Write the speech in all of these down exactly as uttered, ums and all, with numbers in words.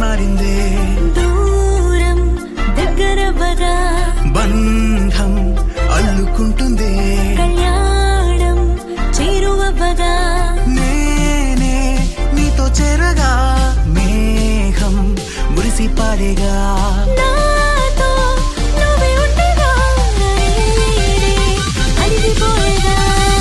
మారిందే దూరం దగ్గరవగా బంధం అల్లుకుంటుందే కళ్యాణం చేరువగా నేనే నీతో చేరగా మేఘం మురిసి పాడేగా నాతో నువ్వే ఉండగా అలిగిపోయేగా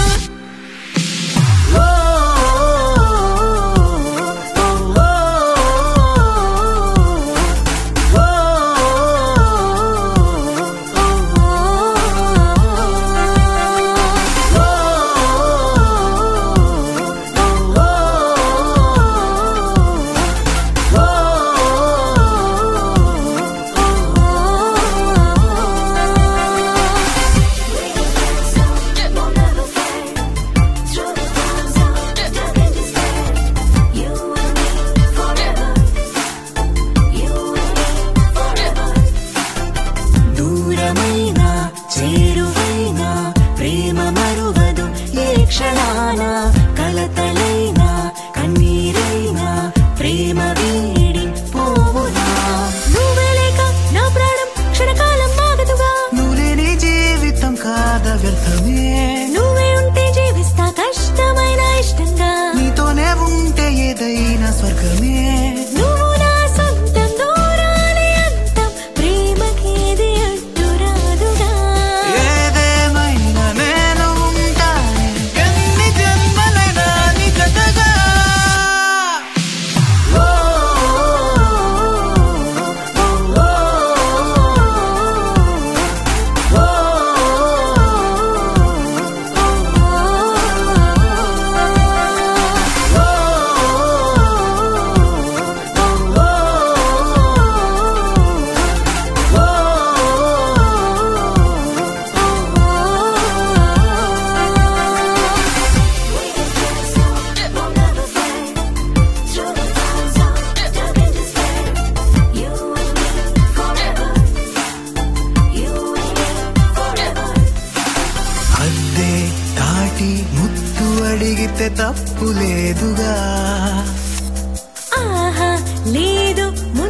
చేరువైనా ప్రేమ మరువదు ఏ క్షణాన కలతలైనా కన్నీరైనా ప్రేమ వీడి పోవునా నువ్వే లేక నా ప్రాణం క్షణకాలం ఆగదుగా నువ్వు లేని జీవితం కాద వ్యర్థమే నువ్వే ఉంటే జీవిస్తా కష్టమైన ఇష్టంగా నీతోనే ఉంటే ఏదైనా స్వర్గమే నువ్వు నా సొంతం దూరాలే అంతం ప్రేమకేది అడ్డు రాదుగా ఏదేమైనా నేను ఉంటానే ఎన్ని జన్మలైనా నీ జతగా అద్దే దాటి ముత్తు అడిగితే తప్పు లేదుగా ఆహా లేదు